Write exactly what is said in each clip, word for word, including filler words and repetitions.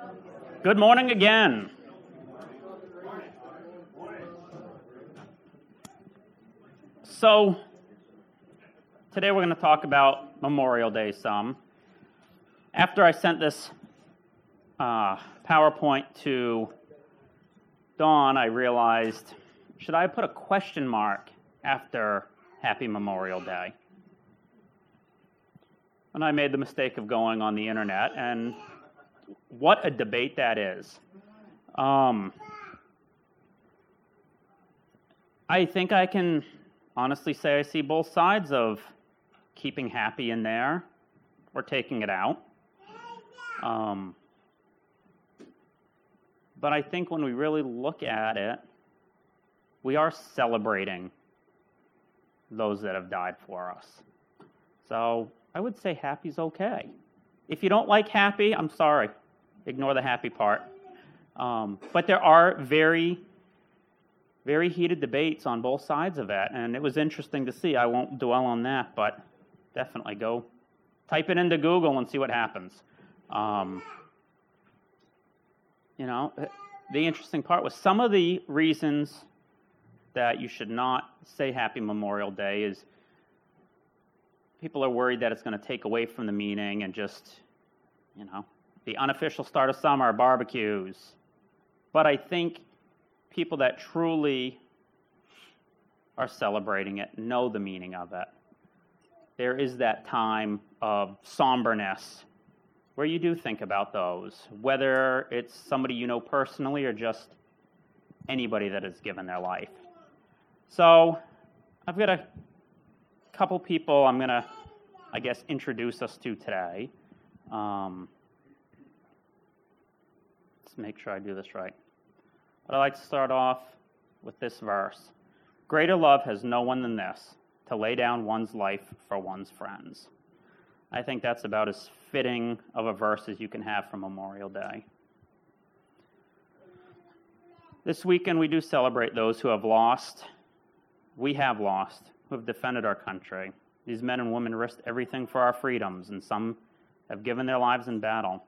Good morning again. So, today we're going to talk about Memorial Day some. After I sent this uh, PowerPoint to Dawn, I realized, should I put a question mark after Happy Memorial Day? And I made the mistake of going on the internet, and what a debate that is. Um, I think I can honestly say I see both sides of keeping happy in there or taking it out. Um, but I think when we really look at it, we are celebrating those that have died for us. So I would say happy's okay. If you don't like happy, I'm sorry. Ignore the happy part. Um, but there are very, very heated debates on both sides of it, and it was interesting to see. I won't dwell on that, but definitely go type it into Google and see what happens. Um, you know, the interesting part was some of the reasons that you should not say Happy Memorial Day is people are worried that it's going to take away from the meaning and just, you know, the unofficial start of summer, barbecues. But I think people that truly are celebrating it know the meaning of it. There is that time of somberness where you do think about those, whether it's somebody you know personally or just anybody that has given their life. So I've got a couple people I'm going to, I guess, introduce us to today. Um, let's make sure I do this right. But I'd like to start off with this verse. Greater love has no one than this, to lay down one's life for one's friends. I think that's about as fitting of a verse as you can have for Memorial Day. This weekend we do celebrate those who have lost, we have lost, who have defended our country. These men and women risked everything for our freedoms, and some have given their lives in battle.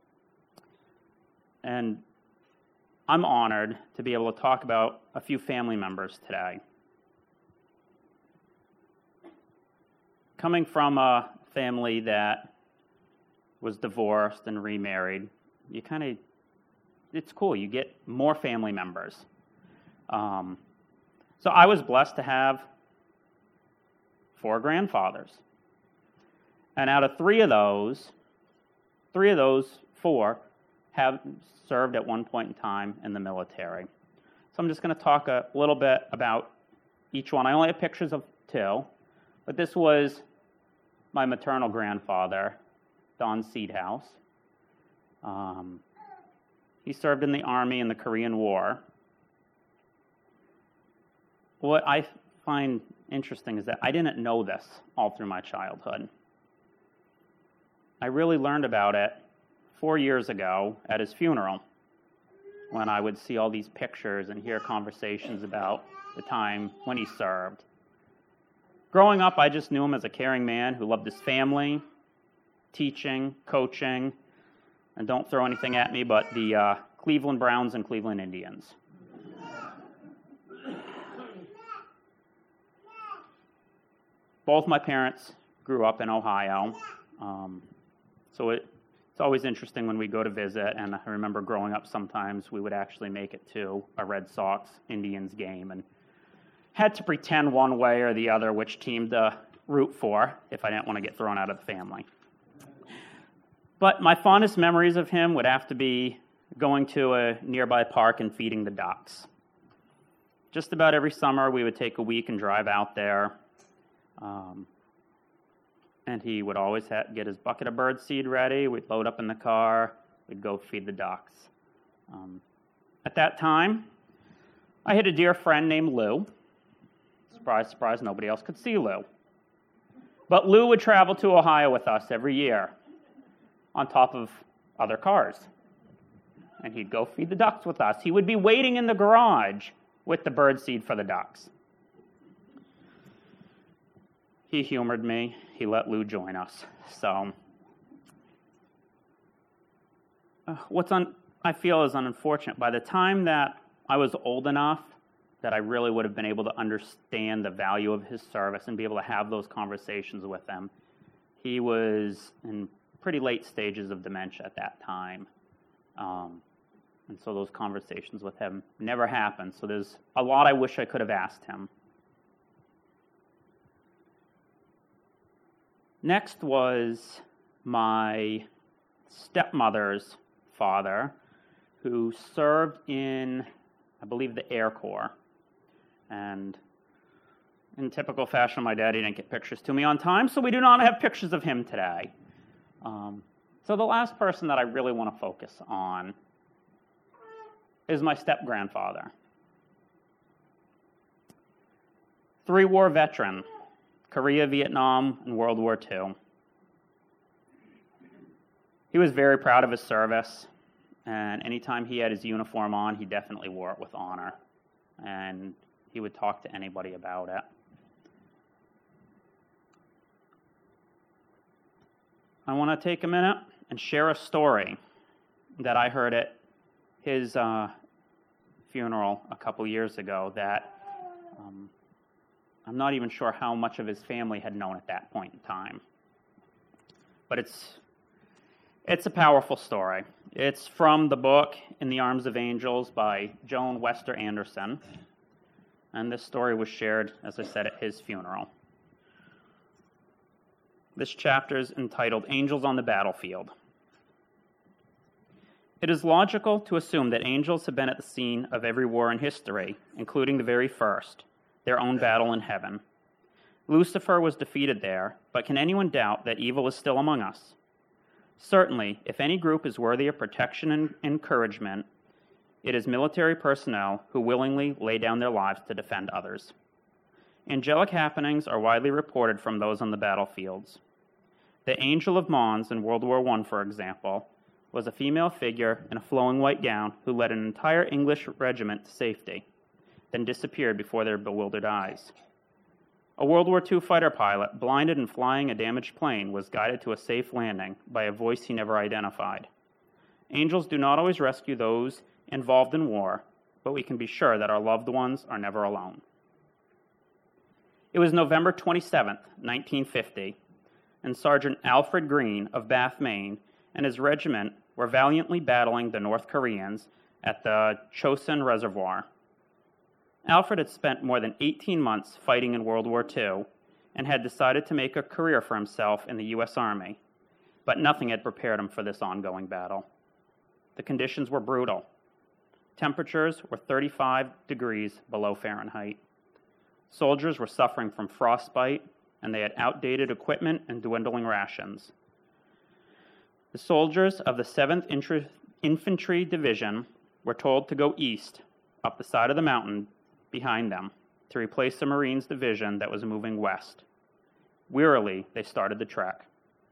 And I'm honored to be able to talk about a few family members today. Coming from a family that was divorced and remarried, you kind of, it's cool. You get more family members. Um, so I was blessed to have four grandfathers. And out of three of those, three of those four have served at one point in time in the military. So I'm just going to talk a little bit about each one. I only have pictures of two, but this was my maternal grandfather, Don Seedhouse. Um, he served in the Army in the Korean War. What I find interesting is that I didn't know this all through my childhood. I really learned about it four years ago at his funeral, when I would see all these pictures and hear conversations about the time when he served. Growing up, I just knew him as a caring man who loved his family, teaching, coaching, and don't throw anything at me but the uh, Cleveland Browns and Cleveland Indians. Both my parents grew up in Ohio, um, so it, it's always interesting when we go to visit, and I remember growing up sometimes we would actually make it to a Red Sox-Indians game and had to pretend one way or the other which team to root for if I didn't want to get thrown out of the family. But my fondest memories of him would have to be going to a nearby park and feeding the ducks. Just about every summer we would take a week and drive out there. Um, and he would always ha- get his bucket of bird seed ready. We'd load up in the car. We'd go feed the ducks. Um, at that time, I had a dear friend named Lou. Surprise, surprise, nobody else could see Lou. But Lou would travel to Ohio with us every year on top of other cars. And he'd go feed the ducks with us. He would be waiting in the garage with the bird seed for the ducks. He humored me. He let Lou join us. So uh, what's un, I feel is unfortunate, by the time that I was old enough that I really would have been able to understand the value of his service and be able to have those conversations with him, he was in pretty late stages of dementia at that time. Um, and so those conversations with him never happened. So there's a lot I wish I could have asked him. Next was my stepmother's father, who served in, I believe, the Air Corps. And in typical fashion, my daddy didn't get pictures to me on time, so we do not have pictures of him today. Um, so the last person that I really want to focus on is my step-grandfather. Three-war veteran, Korea, Vietnam, and World War Two. He was very proud of his service, and anytime he had his uniform on, he definitely wore it with honor. And he would talk to anybody about it. I want to take a minute and share a story that I heard at his uh, funeral a couple years ago that um, I'm not even sure how much of his family had known at that point in time. But it's it's a powerful story. It's from the book In the Arms of Angels by Joan Wester Anderson. And this story was shared, as I said, at his funeral. This chapter is entitled Angels on the Battlefield. It is logical to assume that angels have been at the scene of every war in history, including the very first, their own battle in heaven. Lucifer was defeated there, but can anyone doubt that evil is still among us? Certainly, if any group is worthy of protection and encouragement, it is military personnel who willingly lay down their lives to defend others. Angelic happenings are widely reported from those on the battlefields. The Angel of Mons in World War One, for example, was a female figure in a flowing white gown who led an entire English regiment to safety, then disappeared before their bewildered eyes. A World War Two fighter pilot, blinded and flying a damaged plane, was guided to a safe landing by a voice he never identified. Angels do not always rescue those involved in war, but we can be sure that our loved ones are never alone. It was November twenty-seventh, nineteen fifty, and Sergeant Alfred Green of Bath, Maine, and his regiment were valiantly battling the North Koreans at the Chosin Reservoir. Alfred had spent more than eighteen months fighting in World War Two and had decided to make a career for himself in the U S Army, but nothing had prepared him for this ongoing battle. The conditions were brutal. Temperatures were thirty-five degrees below Fahrenheit. Soldiers were suffering from frostbite, and they had outdated equipment and dwindling rations. The soldiers of the seventh Infantry Division were told to go east, up the side of the mountain behind them, to replace the Marines division that was moving west. Wearily, they started the trek.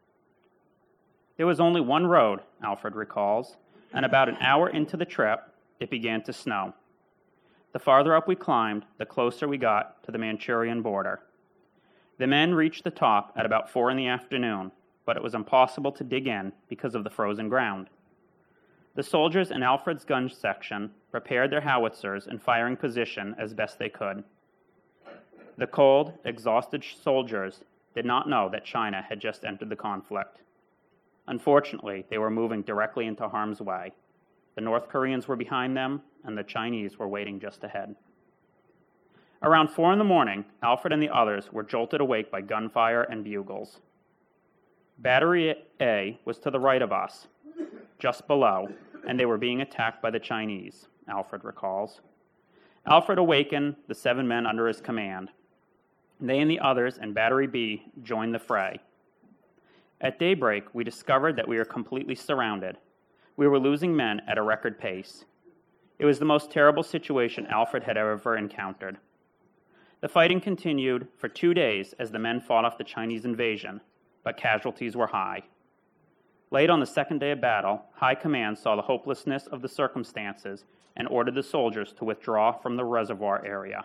There was only one road, Alfred recalls, and about an hour into the trip, it began to snow. The farther up we climbed, the closer we got to the Manchurian border. The men reached the top at about four in the afternoon, but it was impossible to dig in because of the frozen ground. The soldiers in Alfred's gun section prepared their howitzers in firing position as best they could. The cold, exhausted soldiers did not know that China had just entered the conflict. Unfortunately, they were moving directly into harm's way. The North Koreans were behind them, and the Chinese were waiting just ahead. Around four in the morning, Alfred and the others were jolted awake by gunfire and bugles. Battery A was to the right of us, just below, and they were being attacked by the Chinese, Alfred recalls. Alfred awakened the seven men under his command. They and the others in Battery B joined the fray. At daybreak, we discovered that we were completely surrounded. We were losing men at a record pace. It was the most terrible situation Alfred had ever encountered. The fighting continued for two days as the men fought off the Chinese invasion, but casualties were high. Late on the second day of battle, High Command saw the hopelessness of the circumstances and ordered the soldiers to withdraw from the reservoir area.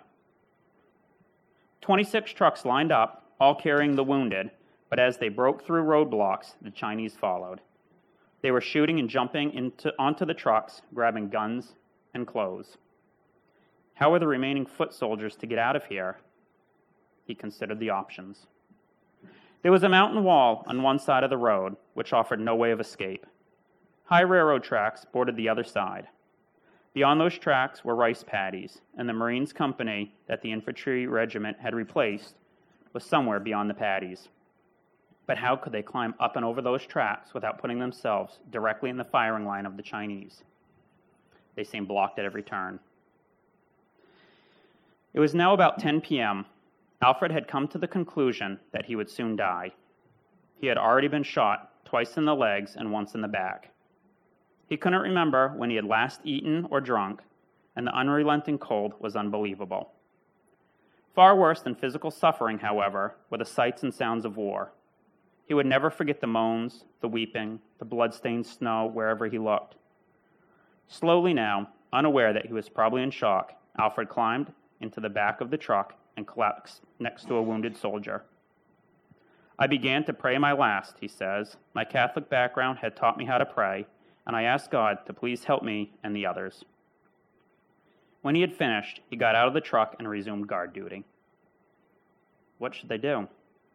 Twenty-six trucks lined up, all carrying the wounded, but as they broke through roadblocks, the Chinese followed. They were shooting and jumping into, onto the trucks, grabbing guns and clothes. How were the remaining foot soldiers to get out of here? He considered the options. There was a mountain wall on one side of the road, which offered no way of escape. High railroad tracks bordered the other side. Beyond those tracks were rice paddies, and the Marines company that the infantry regiment had replaced was somewhere beyond the paddies. But how could they climb up and over those tracks without putting themselves directly in the firing line of the Chinese? They seemed blocked at every turn. It was now about ten p.m. Alfred had come to the conclusion that he would soon die. He had already been shot twice in the legs and once in the back. He couldn't remember when he had last eaten or drunk, and the unrelenting cold was unbelievable. Far worse than physical suffering, however, were the sights and sounds of war. He would never forget the moans, the weeping, the blood-stained snow wherever he looked. Slowly now, unaware that he was probably in shock, Alfred climbed into the back of the truck and collapsed next to a wounded soldier. I began to pray my last, he says. My Catholic background had taught me how to pray, and I asked God to please help me and the others. When he had finished, he got out of the truck and resumed guard duty. What should they do?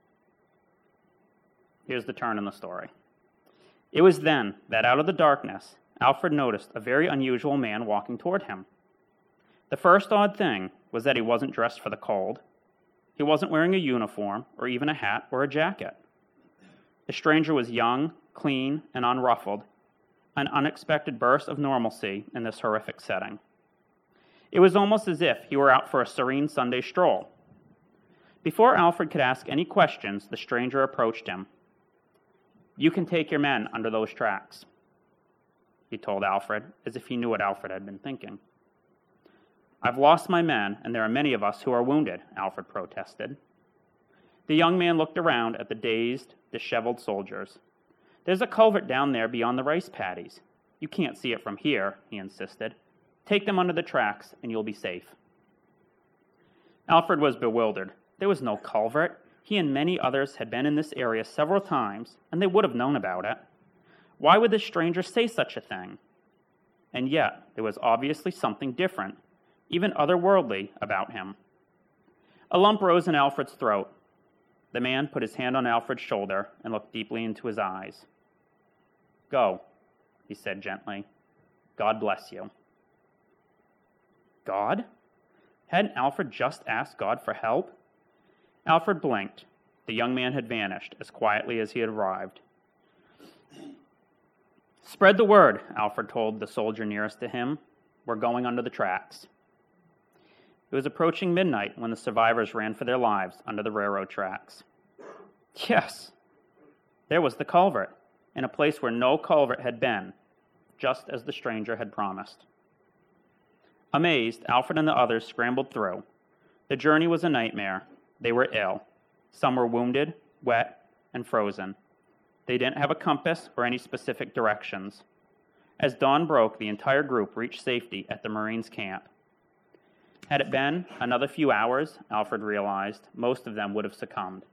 Here's the turn in the story. It was then that out of the darkness, Alfred noticed a very unusual man walking toward him. The first odd thing was that he wasn't dressed for the cold. He wasn't wearing a uniform or even a hat or a jacket. The stranger was young, clean, and unruffled, an unexpected burst of normalcy in this horrific setting. It was almost as if he were out for a serene Sunday stroll. Before Alfred could ask any questions, the stranger approached him. "You can take your men under those tracks," he told Alfred, as if he knew what Alfred had been thinking. "I've lost my men, and there are many of us who are wounded," Alfred protested. The young man looked around at the dazed, disheveled soldiers. "There's a culvert down there beyond the rice paddies. You can't see it from here," he insisted. "Take them under the tracks, and you'll be safe." Alfred was bewildered. There was no culvert. He and many others had been in this area several times, and they would have known about it. Why would this stranger say such a thing? And yet, there was obviously something different, even otherworldly, about him. A lump rose in Alfred's throat. The man put his hand on Alfred's shoulder and looked deeply into his eyes. "Go," he said gently. "God bless you." God? Hadn't Alfred just asked God for help? Alfred blinked. The young man had vanished as quietly as he had arrived. "Spread the word," Alfred told the soldier nearest to him. "We're going under the tracks." It was approaching midnight when the survivors ran for their lives under the railroad tracks. Yes, there was the culvert, in a place where no culvert had been, just as the stranger had promised. Amazed, Alfred and the others scrambled through. The journey was a nightmare. They were ill. Some were wounded, wet, and frozen. They didn't have a compass or any specific directions. As dawn broke, the entire group reached safety at the Marines' camp. Had it been another few hours, Alfred realized, most of them would have succumbed.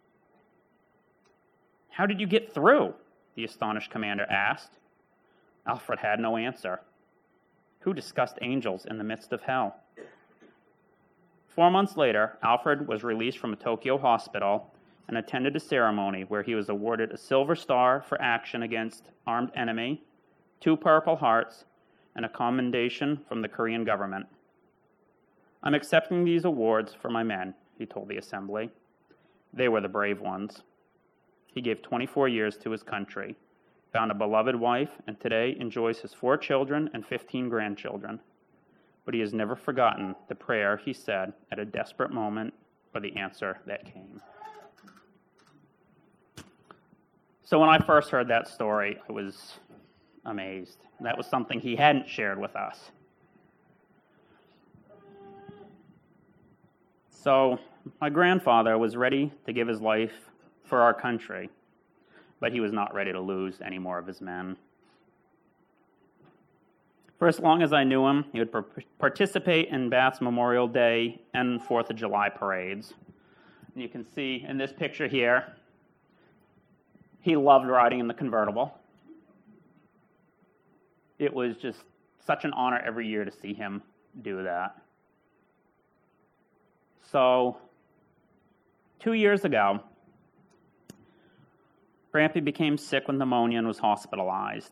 "How did you get through?" the astonished commander asked. Alfred had no answer. Who discussed angels in the midst of hell? Four months later, Alfred was released from a Tokyo hospital and attended a ceremony where he was awarded a Silver Star for action against armed enemy, two Purple Hearts, and a commendation from the Korean government. "I'm accepting these awards for my men," he told the assembly. They were the brave ones. He gave twenty-four years to his country, found a beloved wife, and today enjoys his four children and fifteen grandchildren. But he has never forgotten the prayer he said at a desperate moment, or the answer that came. So when I first heard that story, I was amazed. That was something he hadn't shared with us. So my grandfather was ready to give his life for our country, but he was not ready to lose any more of his men. For as long as I knew him, he would par- participate in Bath's Memorial Day and Fourth of July parades. And you can see in this picture here, he loved riding in the convertible. it was just such an honor every year to see him do that. So, two years ago, Grampy became sick with pneumonia and was hospitalized.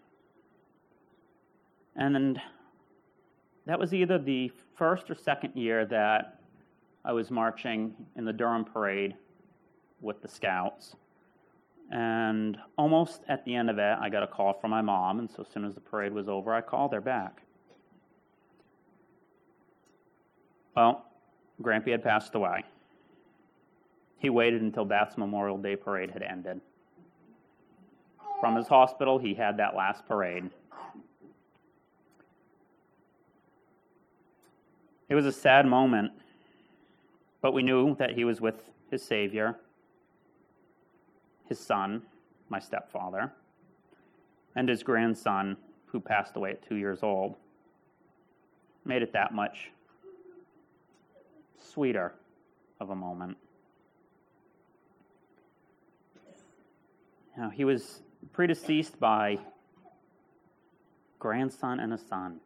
And that was either the first or second year that I was marching in the Durham Parade with the Scouts. And almost at the end of it, I got a call from my mom, and so as soon as the parade was over, I called her back. Well, Grampy had passed away. He waited until Bath's Memorial Day parade had ended. From his hospital, he had that last parade. It was a sad moment, but we knew that he was with his Savior, his son, my stepfather, and his grandson, who passed away at two years old. Made it that much sweeter of a moment. Now, he was predeceased by grandson and a son,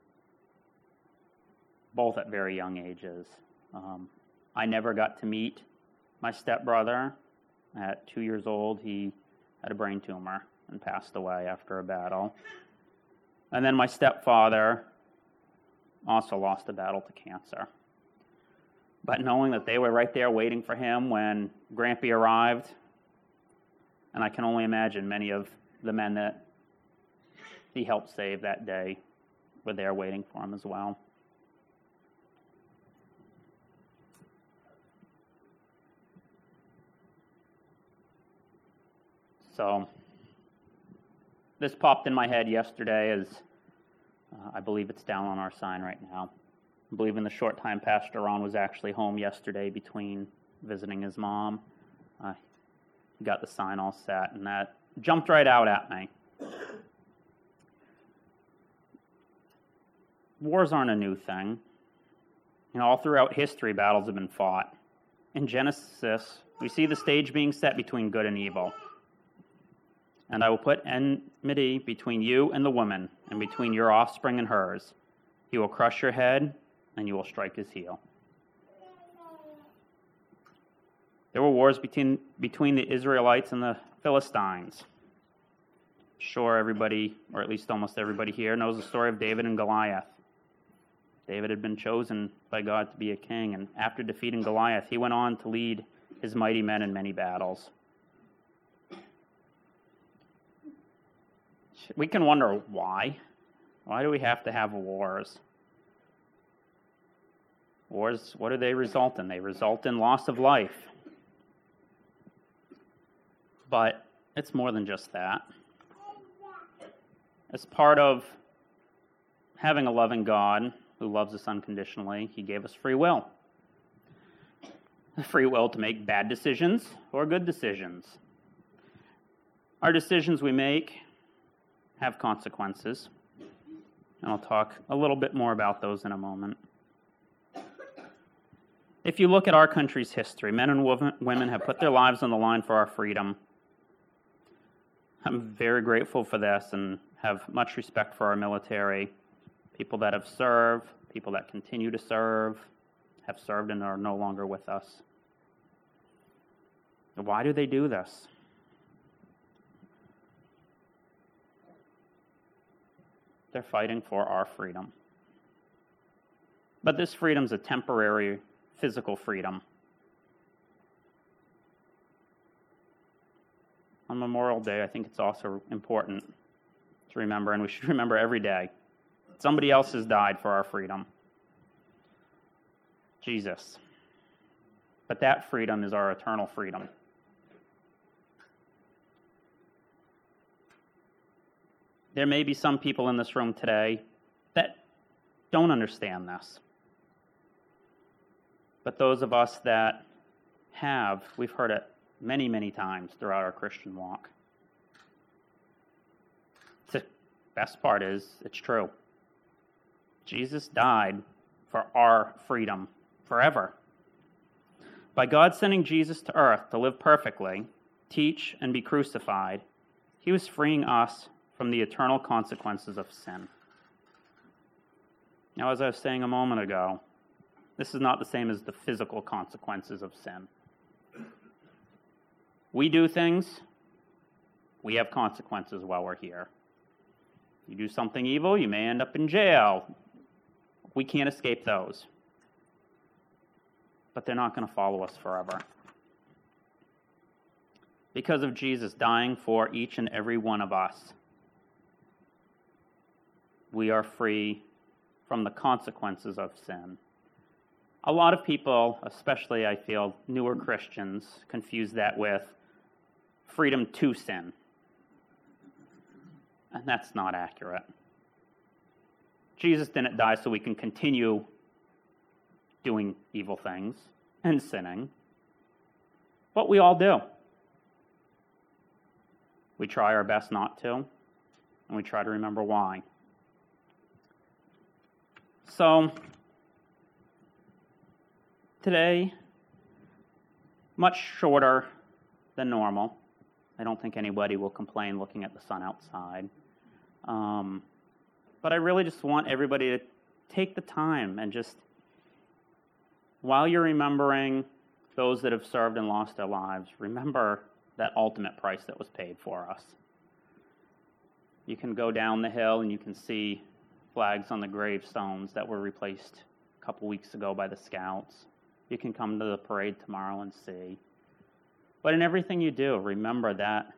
both at very young ages. Um, I never got to meet my stepbrother. At two years old, he had a brain tumor and passed away after a battle. And then my stepfather also lost a battle to cancer. But knowing that they were right there waiting for him when Grampy arrived, and I can only imagine many of the men that he helped save that day were there waiting for him as well. So this popped in my head yesterday as uh, I believe it's down on our sign right now. I believe in the short time Pastor Ron was actually home yesterday between visiting his mom. Uh, he got the sign all set, and that jumped right out at me. Wars aren't a new thing. You know, all throughout history, battles have been fought. In Genesis, we see the stage being set between good and evil. And I will put enmity between you and the woman, and between your offspring and hers. He will crush your head, and you will strike his heel. There were wars between, between the Israelites and the Philistines. Sure, everybody, or at least almost everybody here, knows the story of David and Goliath. David had been chosen by God to be a king, and after defeating Goliath, he went on to lead his mighty men in many battles. We can wonder why. Why do we have to have wars? Wars, what do they result in? They result in loss of life. But it's more than just that. As part of having a loving God who loves us unconditionally, he gave us free will. Free will to make bad decisions or good decisions. Our decisions we make have consequences, and I'll talk a little bit more about those in a moment. If you look at our country's history, men and women have put their lives on the line for our freedom. I'm very grateful for this and have much respect for our military, people that have served, people that continue to serve, have served and are no longer with us. Why do they do this? They're fighting for our freedom. But this freedom is a temporary physical freedom. On Memorial Day, I think it's also important to remember, and we should remember every day, somebody else has died for our freedom. Jesus. But that freedom is our eternal freedom. There may be some people in this room today that don't understand this. But those of us that have, we've heard it many, many times throughout our Christian walk. The best part is, it's true. Jesus died for our freedom forever. By God sending Jesus to earth to live perfectly, teach, and be crucified, he was freeing us from the eternal consequences of sin. Now, as I was saying a moment ago, this is not the same as the physical consequences of sin. We do things, we have consequences while we're here. You do something evil, you may end up in jail. We can't escape those. But they're not going to follow us forever. Because of Jesus dying for each and every one of us, we are free from the consequences of sin. A lot of people, especially I feel newer Christians, confuse that with freedom to sin. And that's not accurate. Jesus didn't die so we can continue doing evil things and sinning. But we all do. We try our best not to, and we try to remember why. So, today, much shorter than normal. I don't think anybody will complain looking at the sun outside. Um, but I really just want everybody to take the time and just, while you're remembering those that have served and lost their lives, remember that ultimate price that was paid for us. You can go down the hill and you can see flags on the gravestones that were replaced a couple weeks ago by the Scouts. You can come to the parade tomorrow and see. But in everything you do, remember that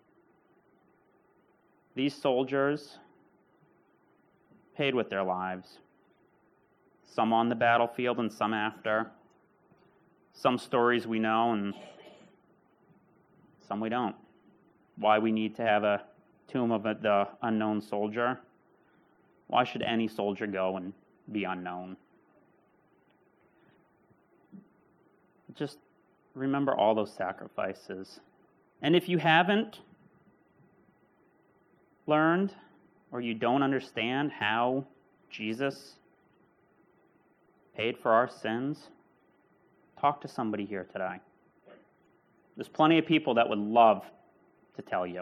these soldiers paid with their lives. Some on the battlefield and some after. Some stories we know and some we don't. Why we need to have a tomb of the unknown soldier? Why should any soldier go and be unknown? Just remember all those sacrifices. And if you haven't learned or you don't understand how Jesus paid for our sins, talk to somebody here today. There's plenty of people that would love to tell you.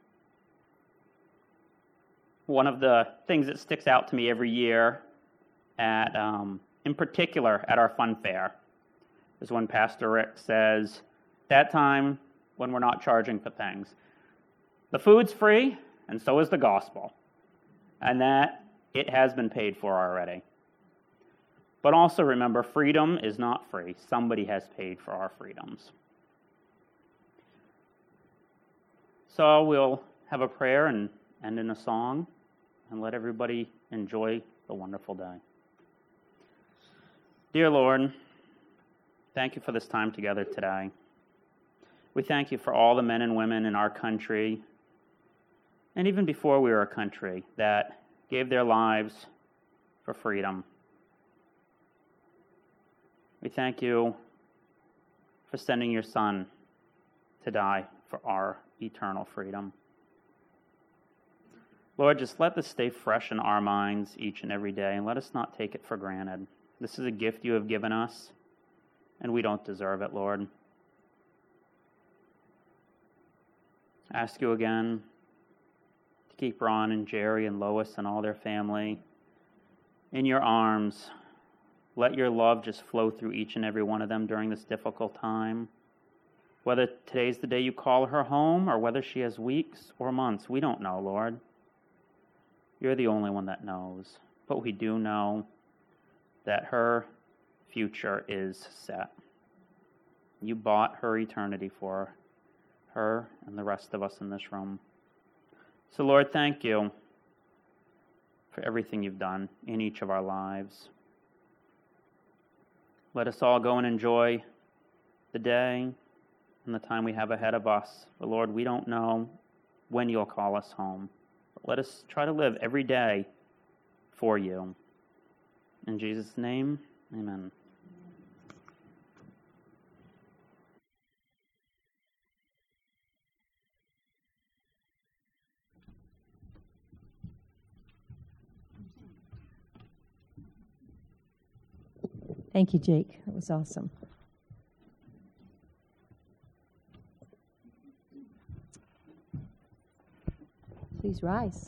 One of the things that sticks out to me every year, at, um, in particular at our fun fair, is when Pastor Rick says, that time when we're not charging for things. The food's free, and so is the gospel. And that it has been paid for already. But also remember, freedom is not free. Somebody has paid for our freedoms. So we'll have a prayer and end in a song, and let everybody enjoy the wonderful day. Dear Lord, thank you for this time together today. We thank you for all the men and women in our country, and even before we were a country, that gave their lives for freedom. We thank you for sending your Son to die for our eternal freedom. Lord, just let this stay fresh in our minds each and every day, and let us not take it for granted. This is a gift you have given us, and we don't deserve it, Lord. I ask you again to keep Ron and Jerry and Lois and all their family in your arms. Let your love just flow through each and every one of them during this difficult time. Whether today's the day you call her home or whether she has weeks or months, we don't know, Lord. You're the only one that knows. But we do know that her future is set. You bought her eternity for her and the rest of us in this room. So, Lord, thank you for everything you've done in each of our lives. Let us all go and enjoy the day and the time we have ahead of us. But Lord, we don't know when you'll call us home. But let us try to live every day for you. In Jesus' name, amen. Thank you, Jake. That was awesome. Please Please rise.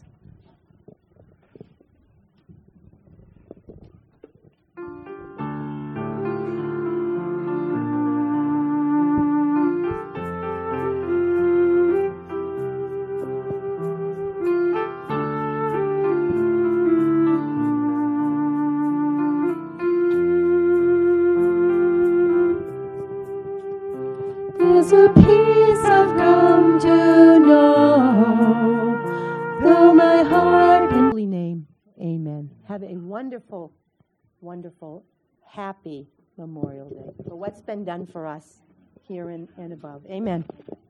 There's a peace I've come to know, though my heart in holy name. Amen. Have a wonderful, wonderful, happy Memorial Day for what's been done for us here and, and above. Amen.